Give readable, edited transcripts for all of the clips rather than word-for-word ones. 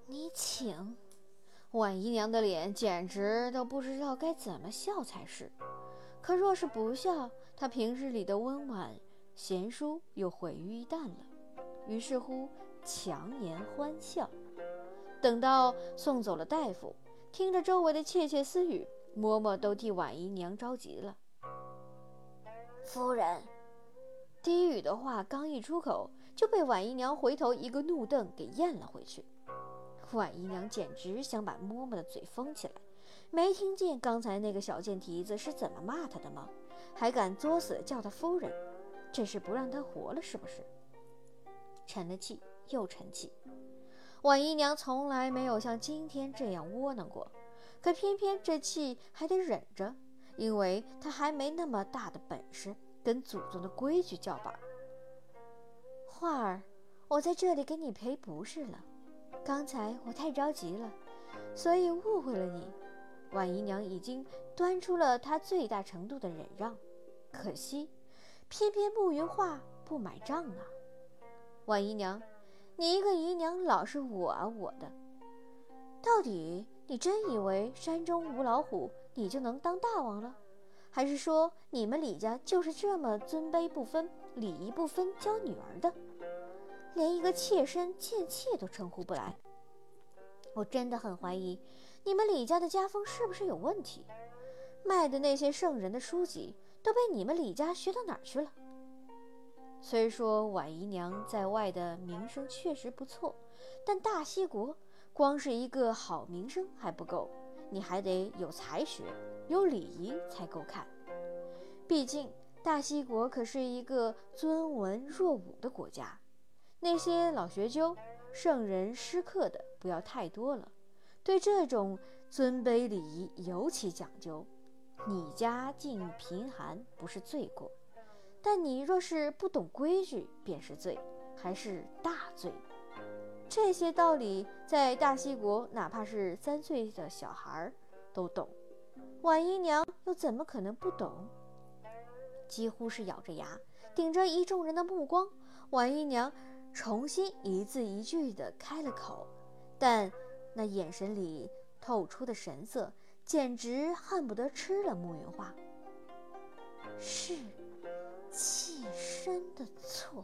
你请。婉姨娘的脸简直都不知道该怎么笑才是。可若是不笑，她平日里的温婉贤淑又毁于一旦了。于是乎强颜欢笑。等到送走了大夫，听着周围的窃窃私语，嬷嬷都替婉姨娘着急了。夫人，低语的话刚一出口，就被婉姨娘回头一个怒瞪给咽了回去。婉姨娘简直想把嬷嬷的嘴封起来，没听见刚才那个小贱蹄子是怎么骂她的吗？还敢作死地叫她夫人，这是不让她活了是不是？沉了气又沉气。婉姨娘从来没有像今天这样窝囊过，可偏偏这气还得忍着，因为她还没那么大的本事跟祖宗的规矩叫板。花儿，我在这里给你赔不是了，刚才我太着急了，所以误会了你。婉姨娘已经端出了她最大程度的忍让，可惜偏偏慕云画不买账啊。婉姨娘，你一个姨娘老是我啊我的，到底你真以为山中无老虎你就能当大王了？还是说你们李家就是这么尊卑不分礼仪不分教女儿的，连一个妾身贱妾都称呼不来？我真的很怀疑你们李家的家风是不是有问题，卖的那些圣人的书籍都被你们李家学到哪儿去了？虽说婉姨娘在外的名声确实不错，但大西国光是一个好名声还不够，你还得有才学有礼仪才够看。毕竟大西国可是一个尊文弱武的国家，那些老学究圣人诗客的不要太多了，对这种尊卑礼仪尤其讲究。你家境贫寒不是罪过，但你若是不懂规矩便是罪，还是大罪。这些道理在大西国哪怕是3岁的小孩都懂，婉姨娘又怎么可能不懂？几乎是咬着牙顶着一众人的目光，婉姨娘重新一字一句地开了口，但那眼神里透出的神色简直恨不得吃了慕云画。是妾身的错。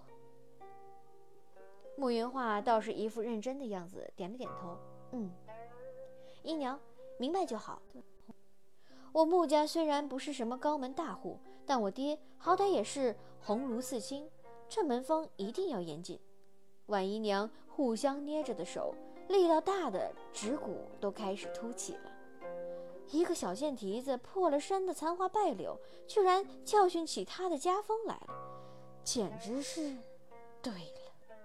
慕云画倒是一副认真的样子，点了点头。姨娘明白就好。我穆家虽然不是什么高门大户，但我爹好歹也是鸿胪4卿，这门风一定要严谨。婉姨娘互相捏着的手，力道大的指骨都开始凸起了。一个小贱蹄子破了身的残花败柳，居然教训起他的家风来了，简直是对了。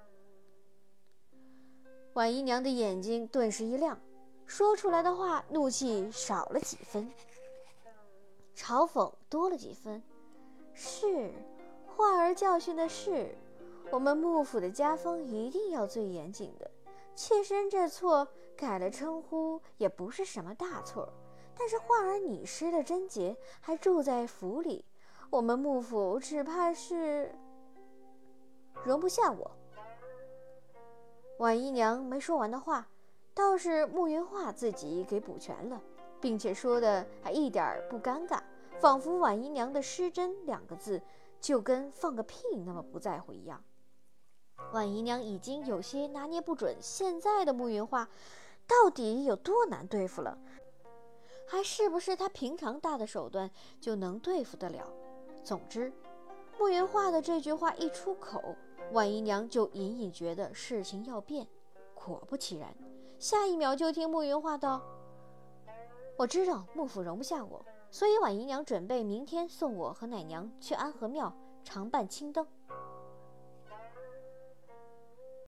婉姨娘的眼睛顿时一亮，说出来的话怒气少了几分，嘲讽多了几分。是，花儿教训的是，我们幕府的家风一定要最严谨的。妾身这错改了称呼也不是什么大错，但是花儿你失了贞洁，还住在府里，我们幕府只怕是容不下我。婉姨娘没说完的话，倒是慕云画自己给补全了，并且说的还一点不尴尬，仿佛婉姨娘的失贞2个字就跟放个屁那么不在乎一样。婉姨娘已经有些拿捏不准现在的慕云画到底有多难对付了，还是不是她平常大的手段就能对付得了。总之，慕云画的这句话一出口，婉姨娘就隐隐觉得事情要变。果不其然，下一秒就听慕云画道：我知道幕府容不下我，所以婉姨娘准备明天送我和奶娘去安和庙常伴青灯。